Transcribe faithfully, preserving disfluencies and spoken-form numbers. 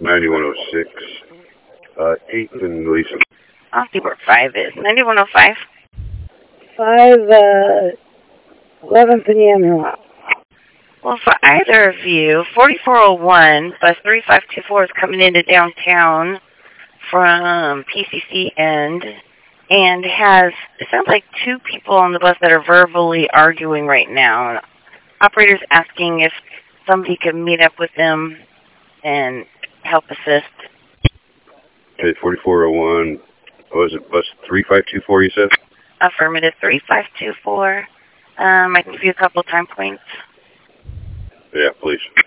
ninety-one oh six, uh, eighth and Gleason. I'll see where five is. ninety-one oh five? five, uh, eleventh and Yamhill. Well, for either of you, forty-four oh one, bus three five two four is coming into downtown from P C C end and has, it sounds like two people on the bus that are verbally arguing right now. Operator's asking if somebody could meet up with them and help assist. Okay, forty-four oh one, what was it, bus three five two four you said? Affirmative, three five two four. Um, I can give you a couple of time points. Yeah, please.